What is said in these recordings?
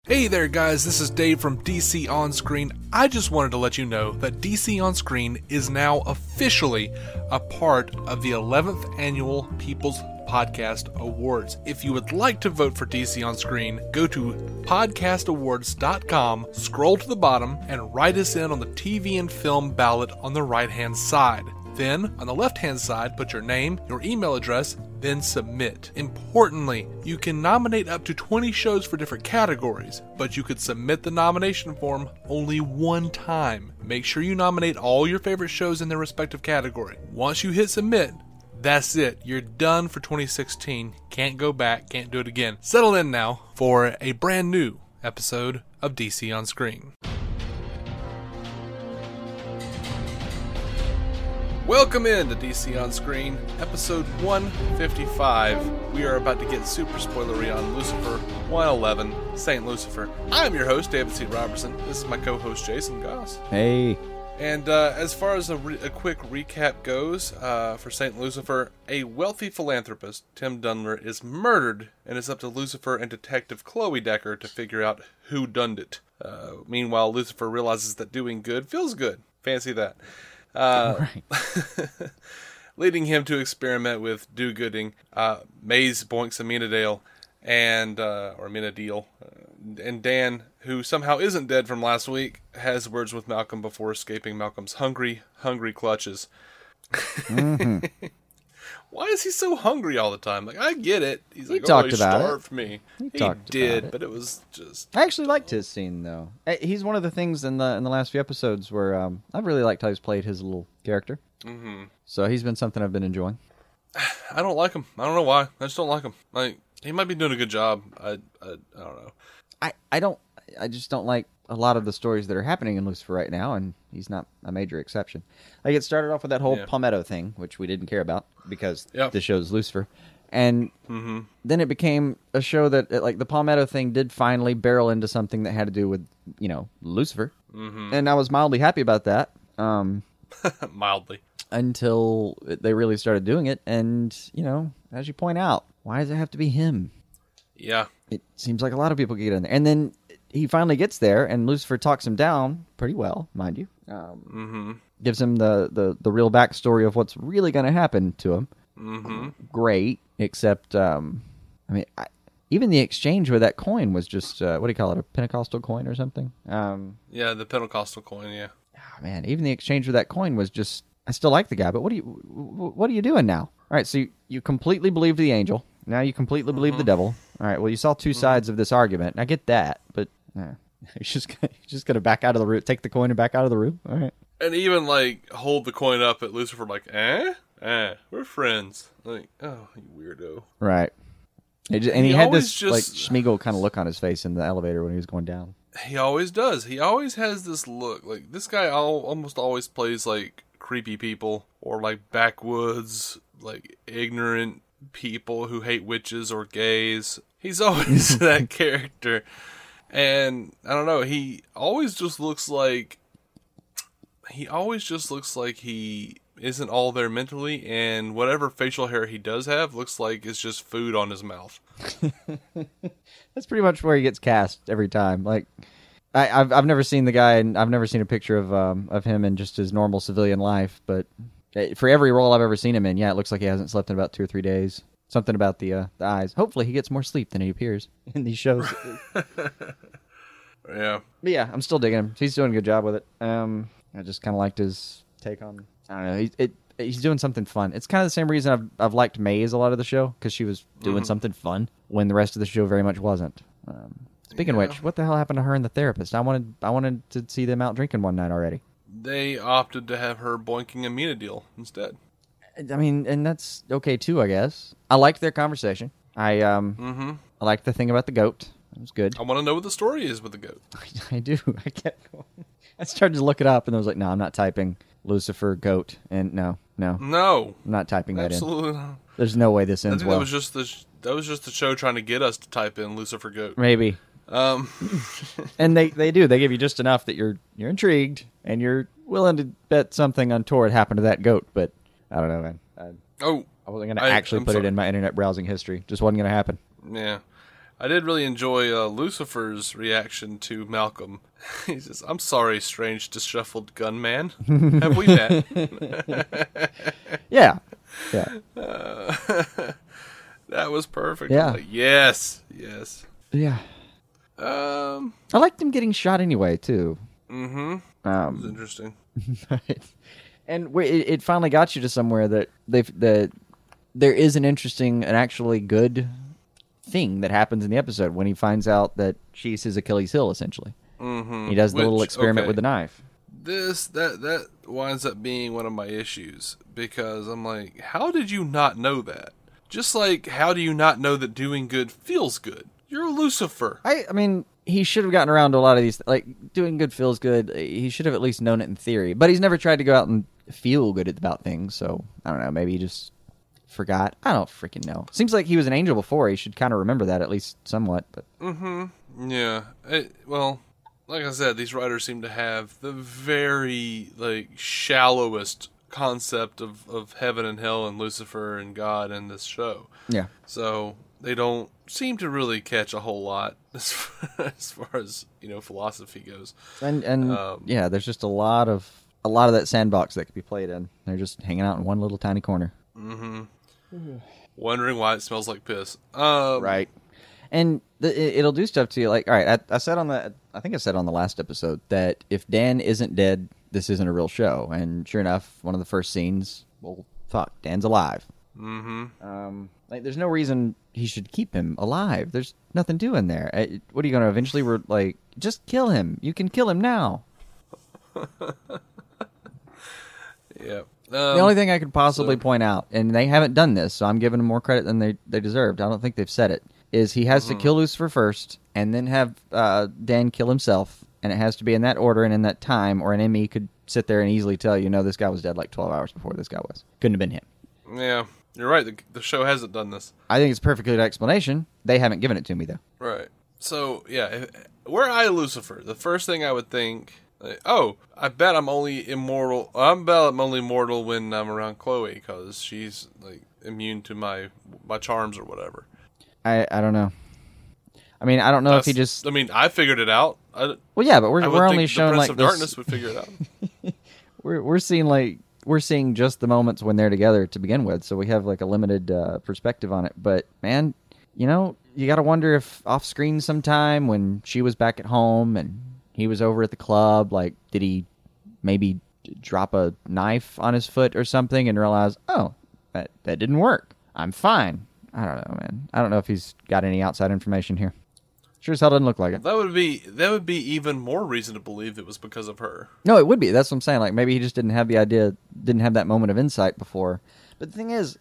Hey there guys, this is Dave from DC On Screen. I just wanted to let you know that DC On Screen is now officially a part of the 11th Annual People's Podcast Awards. If you would like to vote for DC On Screen, go to podcastawards.com, scroll to the bottom, and write us in on the TV and film ballot on the right-hand side. Then, on the left-hand side, put your name, your email address, then submit. Importantly, you can nominate up to 20 shows for different categories, but you could submit the nomination form only one time. Make sure you nominate all your favorite shows in their respective category. Once you hit submit, that's it. You're done for 2016. Can't go back, can't do it again. Settle in now for a brand new episode of DC On Screen. Welcome in to DC On Screen, episode 155. We are about to get super spoilery on Lucifer 111, Saint Lucifer. I'm your host, David C. Robertson. This is my co-host, Jason Goss. Hey. And as far as a quick recap goes, for Saint Lucifer, a wealthy philanthropist, Tim Dunler, is murdered, and it's up to Lucifer and Detective Chloe Decker to figure out who done it. Meanwhile, Lucifer realizes that doing good feels good. Fancy that. Right. Leading him to experiment with do-gooding. Maze boinks Amenadiel, and Dan, who somehow isn't dead from last week, has words with Malcolm before escaping Malcolm's hungry clutches. Mm-hmm. Why is he so hungry all the time? Like, I get it. He's like, talked he about starved me. He did, but it was just... I actually liked his scene, though. He's one of the things in the last few episodes where I've really liked how he's played his little character. Mm-hmm. So he's been something I've been enjoying. I don't like him. I don't know why. I just don't like him. Like, he might be doing a good job. I don't know. I just don't like a lot of the stories that are happening in Lucifer right now, and he's not a major exception. Like, it started off with that whole Palmetto thing, which we didn't care about because the show's Lucifer. And then it became a show that, like, the Palmetto thing did finally barrel into something that had to do with, Lucifer. Mm-hmm. And I was mildly happy about that. Mildly. Until they really started doing it. And, as you point out, why does it have to be him? Yeah. It seems like a lot of people get in there. And then he finally gets there, and Lucifer talks him down pretty well, mind you. Gives him the real backstory of what's really going to happen to him. Mm-hmm. Great, except, even the exchange with that coin was just, what do you call it, a Pentecostal coin or something? Yeah, the Pentecostal coin, yeah. Oh, man, even the exchange with that coin was just, I still like the guy, but what are you doing now? All right, so you completely believed the angel. Now you completely believe the devil. All right, well, you saw two sides of this argument. I get that, but he's just going to back out of the room, take the coin and back out of the room? All right. And even, like, hold the coin up at Lucifer like, we're friends. Like, oh, you weirdo. Right. And he had this, like, Schmeagol kind of look on his face in the elevator when he was going down. He always does. He always has this look. Like, this guy almost always plays, like, creepy people or, like, backwoods, like, ignorant people who hate witches or gays. He's always that character. And I don't know, he always just looks like he isn't all there mentally, and whatever facial hair he does have looks like it's just food on his mouth. That's pretty much where he gets cast every time. Like, I've never seen the guy, and I've never seen a picture of him in just his normal civilian life, but for every role I've ever seen him in, it looks like he hasn't slept in about 2 or 3 days. Something about the eyes. Hopefully he gets more sleep than he appears in these shows. Yeah. But yeah, I'm still digging him. He's doing a good job with it. I just kind of liked his take on, I don't know, he's doing something fun. It's kind of the same reason I've liked Maze a lot of the show, because she was doing something fun when the rest of the show very much wasn't. Speaking of which, what the hell happened to her and the therapist? I wanted to see them out drinking one night already. They opted to have her boinking Amenadiel instead. I mean, and that's okay too, I guess. I liked their conversation. I liked the thing about the goat. It was good. I want to know what the story is with the goat. I do. I kept going. I started to look it up, and I was like, no, I'm not typing Lucifer goat. And no. I'm not typing that in. Absolutely not. There's no way this ends well. That was just the show trying to get us to type in Lucifer goat. Maybe. And they do. They give you just enough that you're intrigued, and you're willing to bet something untoward happened to that goat, but I don't know, man. I wasn't going to actually put it in my internet browsing history. Just wasn't going to happen. Yeah. I did really enjoy Lucifer's reaction to Malcolm. He says, "I'm sorry, strange, disheveled gunman. Have we met?" Yeah. That was perfect. Yeah. Like, yes. Yeah. I liked him getting shot anyway, too. Mm-hmm. It was interesting. Right. And it finally got you to somewhere that there is an interesting and actually good thing that happens in the episode when he finds out that she's his Achilles heel, essentially. Mm-hmm. He does the little experiment with the knife. That winds up being one of my issues, because I'm like, how did you not know that? Just like, how do you not know that doing good feels good? You're Lucifer. I mean, he should have gotten around to a lot of these. Like, doing good feels good. He should have at least known it in theory. But he's never tried to go out and feel good about things. So, I don't know. Maybe he just forgot. I don't freaking know. Seems like he was an angel before. He should kind of remember that at least somewhat. But yeah. Well, like I said, these writers seem to have the very shallowest concept of heaven and hell and Lucifer and God in this show. Yeah. So they don't seem to really catch a whole lot as far as philosophy goes. And yeah, there's just a lot of that sandbox that could be played in. They're just hanging out in one little tiny corner. Mm-hmm. Wondering why it smells like piss. Right. And it'll do stuff to you. Like, all right, I said I think I said on the last episode that if Dan isn't dead, this isn't a real show. And sure enough, one of the first scenes, well, fuck, Dan's alive. Mm-hmm. There's no reason he should keep him alive. There's nothing doing there. What are you going to eventually, just kill him. You can kill him now. Yeah. The only thing I could possibly point out, and they haven't done this, so I'm giving them more credit than they deserved. I don't think they've said it, is he has to kill Lucifer first, and then have Dan kill himself, and it has to be in that order and in that time, or an ME could sit there and easily tell you, no, this guy was dead like 12 hours before this guy was. Couldn't have been him. Yeah, you're right. The show hasn't done this. I think it's a perfectly good explanation. They haven't given it to me, though. Right. So, yeah, were I Lucifer, the first thing I would think, I bet I'm only immortal. I bet I'm only mortal when I'm around Chloe, because she's immune to my charms or whatever. I don't know. I mean, I don't know if he just. I mean, I figured it out. Well, yeah, but we're only showing the Prince of Darkness would figure it out. we're seeing just the moments when they're together to begin with, so we have a limited perspective on it. But man, you got to wonder if off screen sometime when she was back at home and he was over at the club, did he maybe drop a knife on his foot or something and realize, oh, that didn't work. I'm fine. I don't know, man. I don't know if he's got any outside information here. Sure as hell doesn't look like it. That would be even more reason to believe it was because of her. No, it would be. That's what I'm saying. Maybe he just didn't have that moment of insight before. But the thing is,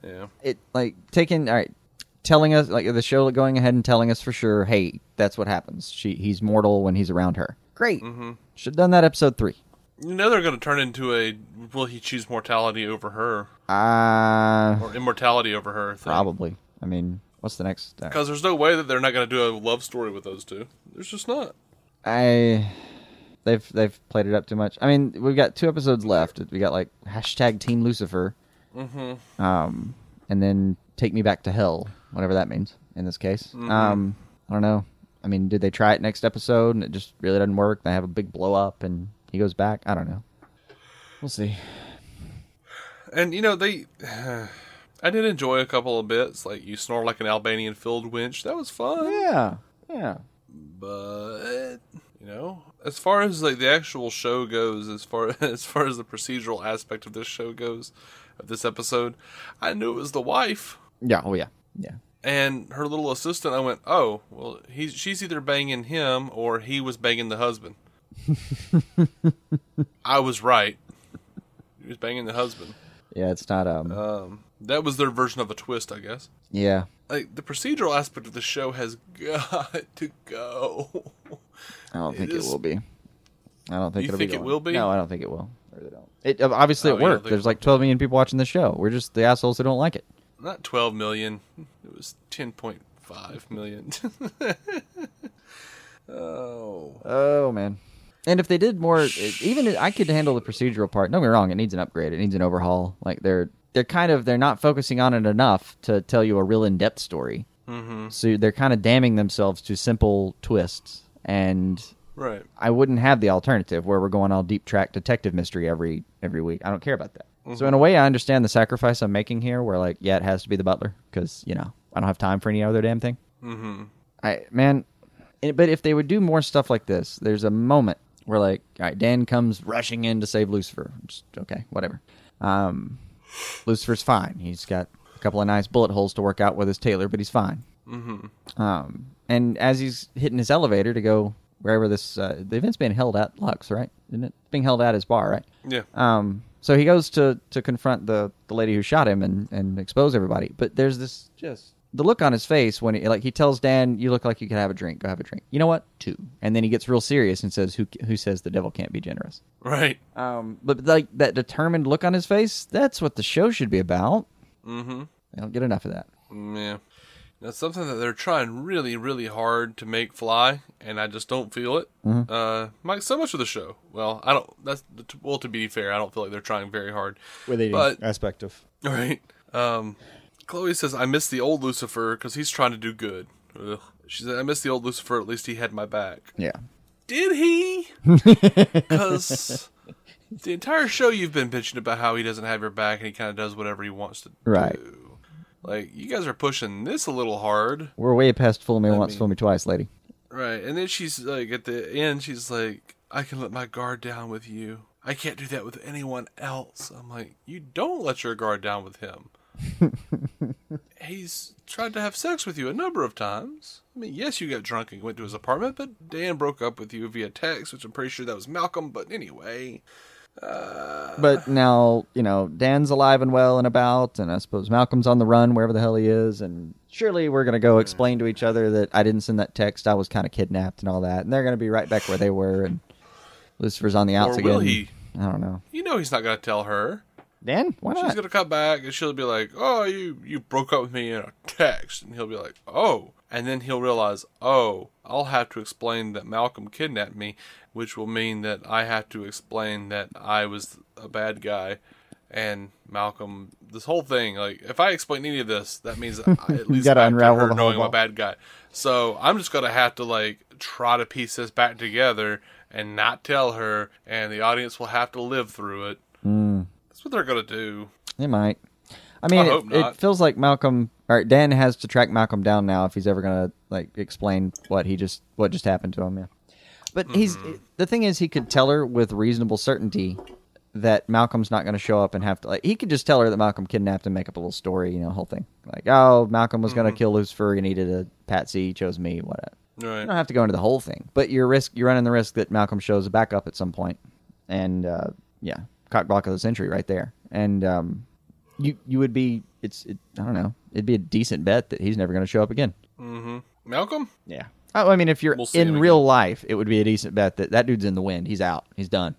telling us, the show going ahead and telling us for sure, hey, that's what happens. He's mortal when he's around her. Great. Mm-hmm. Should have done that episode 3. They're going to turn into will he choose mortality over her? Or immortality over her thing. Probably. I mean, what's the next? Because there's no way that they're not going to do a love story with those two. There's just not. They've played it up too much. I mean, we've got 2 episodes left. We got hashtag Team Lucifer. Mm-hmm. And then Take Me Back to Hell, whatever that means in this case. Mm-hmm. I don't know. I mean, did they try it next episode and it just really doesn't work? They have a big blow up and he goes back? I don't know. We'll see. And, I did enjoy a couple of bits. You snore like an Albanian field winch. That was fun. Yeah. But, as far as the actual show goes, as far as the procedural aspect of this show goes, of this episode, I knew it was the wife. Yeah. Oh, yeah. And her little assistant, I went, oh, well, she's either banging him or he was banging the husband. I was right. He was banging the husband. Yeah, it's not that was their version of a twist, I guess. Yeah. The procedural aspect of the show has got to go. I don't think it will be. I don't think it'll be. You think it will be? No, I don't think it will. I really don't. It obviously it worked. There's 12 million people watching the show. We're just the assholes who don't like it. Not 12 million. It was 10.5 million. Oh, man. And if they did more, even I could handle the procedural part. Don't get me wrong, it needs an upgrade. It needs an overhaul. They're not focusing on it enough to tell you a real in-depth story. Mm-hmm. So they're kind of damning themselves to simple twists, and right. I wouldn't have the alternative where we're going all deep track detective mystery every week. I don't care about that. Mm-hmm. So in a way, I understand the sacrifice I'm making here, where like, yeah, it has to be the butler because I don't have time for any other damn thing. Mm-hmm. But if they would do more stuff like this, there's a moment where like, all right, Dan comes rushing in to save Lucifer. Just, okay, whatever. Lucifer's fine. He's got a couple of nice bullet holes to work out with his tailor, but he's fine. Mm-hmm. And as he's hitting his elevator to go wherever this, the event's being held at Lux, right? Isn't it? It's being held at his bar, right? Yeah. So he goes to confront the lady who shot him and expose everybody. But there's this the look on his face when he tells Dan, "You look like you could have a drink. Go have a drink." You know what? 2. And then he gets real serious and says, "Who says the devil can't be generous?" Right. But like that determined look on his face, that's what the show should be about. Mm-hmm. They don't get enough of that. Yeah. That's something that they're trying really, really hard to make fly, and I just don't feel it. Mm-hmm. So much of the show. Well, I don't. To be fair, I don't feel like they're trying very hard with the aspect of right. Chloe says, "I miss the old Lucifer because he's trying to do good." Ugh. She said, "I miss the old Lucifer. At least he had my back." Yeah. Did he? Because the entire show you've been bitching about how he doesn't have your back and he kind of does whatever he wants to do. Like, you guys are pushing this a little hard. We're way past fool me once, fool me twice, lady. Right. And then she's like, at the end, she's like, "I can let my guard down with you. I can't do that with anyone else." I'm like, you don't let your guard down with him. He's tried to have sex with you a number of times. I mean, yes, you got drunk and went to his apartment, but Dan broke up with you via text, which I'm pretty sure that was Malcolm. But anyway. But now, Dan's alive and well and about, and I suppose Malcolm's on the run wherever the hell he is, and surely we're going to go explain to each other that I didn't send that text, I was kind of kidnapped and all that, and they're going to be right back where they were, and Lucifer's on the outs again. Or will he? I don't know. He's not going to tell her. Dan? Why not? She's going to come back, and she'll be like, "Oh, you broke up with me in a text," and he'll be like, "Oh," and then he'll realize, "Oh, I'll have to explain that Malcolm kidnapped me," which will mean that I have to explain that I was a bad guy, and Malcolm, this whole thing, like, if I explain any of this, that means I at least gotta unravel her the knowing whole I'm a bad guy. So I'm just going to have to, like, try to piece this back together and not tell her, and the audience will have to live through it. That's what they're going to do. They might. I mean, it feels like Dan has to track Malcolm down now if he's ever going to, like, explain what just happened to him, yeah. But the thing is, he could tell her with reasonable certainty that Malcolm's not going to show up and have to, like, he could just tell her that Malcolm kidnapped and make up a little story, whole thing. Like, oh, Malcolm was going to kill Lucifer, he needed a patsy, he chose me, whatever. Right. You don't have to go into the whole thing, but you're running the risk that Malcolm shows back up at some point, and cock block of the century right there, and you would be I don't know, it'd be a decent bet that he's never going to show up again. Mm-hmm. Malcolm? Yeah. I mean, if you're in real life, it would be a decent bet that dude's in the wind. He's out. He's done.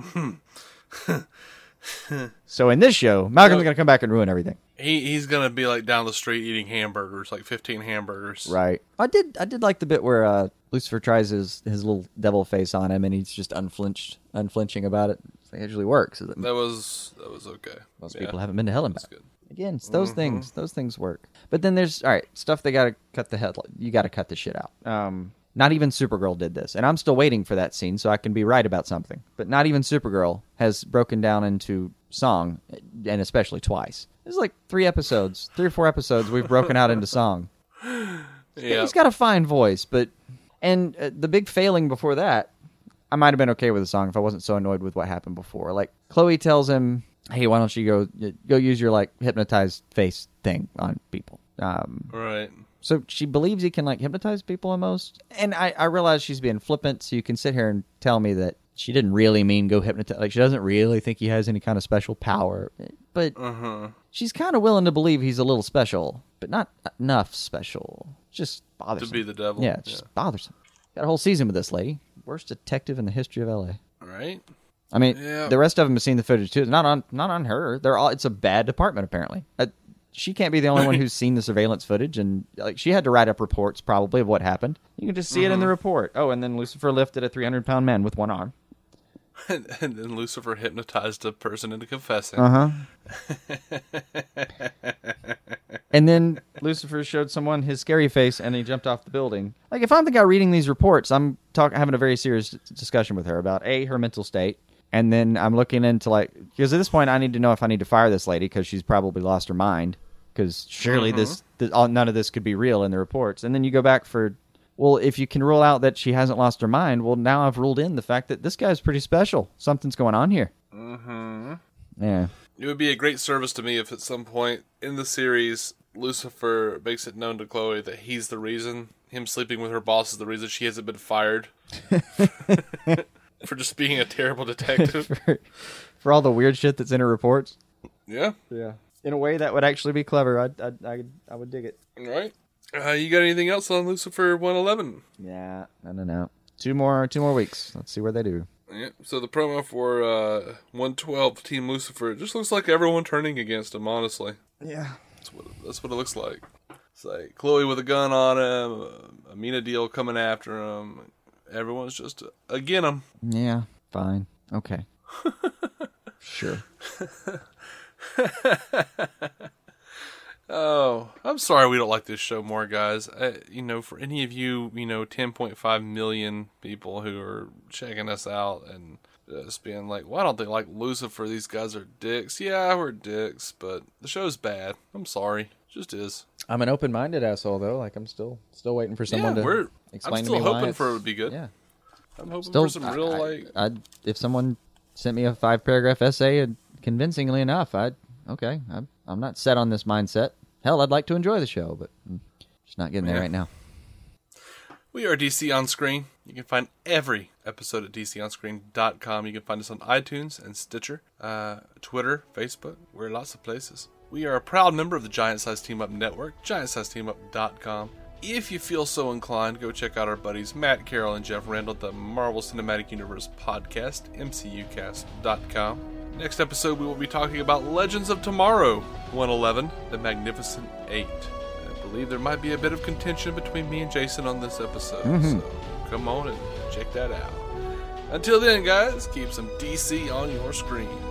So in this show, Malcolm's going to come back and ruin everything. He's going to be like down the street eating hamburgers, like 15 hamburgers. Right. I did like the bit where Lucifer tries his little devil face on him, and he's just unflinching about it. It usually works. That was okay. Most people haven't been to hell and back. Good. Again, it's those things. Those things work. But then there's stuff they got to cut the head. You got to cut the shit out. Not even Supergirl did this, and I'm still waiting for that scene so I can be right about something. But not even Supergirl has broken down into song, and especially twice. There's like 3 or 4 episodes we've broken out into song. Yeah. He's got a fine voice, and the big failing before that, I might have been okay with the song if I wasn't so annoyed with what happened before. Like, Chloe tells him, "Hey, why don't you go use your, like, hypnotized face thing on people?" Right. So she believes he can, like, hypnotize people almost. And I realize she's being flippant, so you can sit here and tell me that she didn't really mean go hypnotize. Like, she doesn't really think he has any kind of special power. But she's kind of willing to believe he's a little special, but not enough special. Just bothersome. To be the devil. Yeah, it's just bothersome. Got a whole season with this lady. Worst detective in the history of L.A. Right. I mean, the rest of them have seen the footage too. It's not on her. It's a bad department apparently. She can't be the only one who's seen the surveillance footage, and like she had to write up reports probably of what happened. You can just see it in the report. Oh, and then Lucifer lifted a 300-pound man with one arm. And then Lucifer hypnotized a person into confessing. And then Lucifer showed someone his scary face, and he jumped off the building. Like, if I'm the guy reading these reports, I'm having a very serious discussion with her about, A, her mental state, and then I'm looking into, like, because at this point I need to know if I need to fire this lady because she's probably lost her mind, because surely none of this could be real in the reports. And then you go back for, well, if you can rule out that she hasn't lost her mind, well, now I've ruled in the fact that this guy's pretty special. Something's going on here. Yeah. It would be a great service to me if at some point in the series, Lucifer makes it known to Chloe that he's the reason, him sleeping with her boss is the reason she hasn't been fired. For just being a terrible detective. for all the weird shit that's in her reports. Yeah. Yeah. In a way that would actually be clever. I would dig it. All right. You got anything else on Lucifer 111? Yeah. No. Two more weeks. Let's see where they do. Yeah. So the promo for 112 Team Lucifer, it just looks like everyone turning against him, honestly. Yeah. That's what it looks like. It's like Chloe with a gun on him, Amina Deal coming after him. Everyone's just again him. Yeah, fine. Okay. Sure. Oh, I'm sorry we don't like this show more, guys. For any of you, 10.5 million people who are checking us out and just being like, why don't they like Lucifer? These guys are dicks. Yeah, we're dicks, but the show's bad. I'm sorry. It just is. I'm an open-minded asshole, though. Like, I'm still waiting for someone to explain to me why. I'm still hoping for it would be good. Yeah. I'm hoping for some real, if someone sent me a 5-paragraph essay convincingly enough, I'm not set on this mindset. Hell, I'd like to enjoy the show, but I'm just not getting there right now. We are DC On Screen. You can find every episode at DCOnScreen.com. You can find us on iTunes and Stitcher, Twitter, Facebook. We're lots of places. We are a proud member of the Giant Size Team Up Network, GiantSizeTeamUp.com. If you feel so inclined, go check out our buddies Matt Carroll and Jeff Randall at the Marvel Cinematic Universe podcast, MCUcast.com. Next episode, we will be talking about Legends of Tomorrow, 111, The Magnificent 8. I believe there might be a bit of contention between me and Jason on this episode, so come on and check that out. Until then, guys, keep some DC on your screen.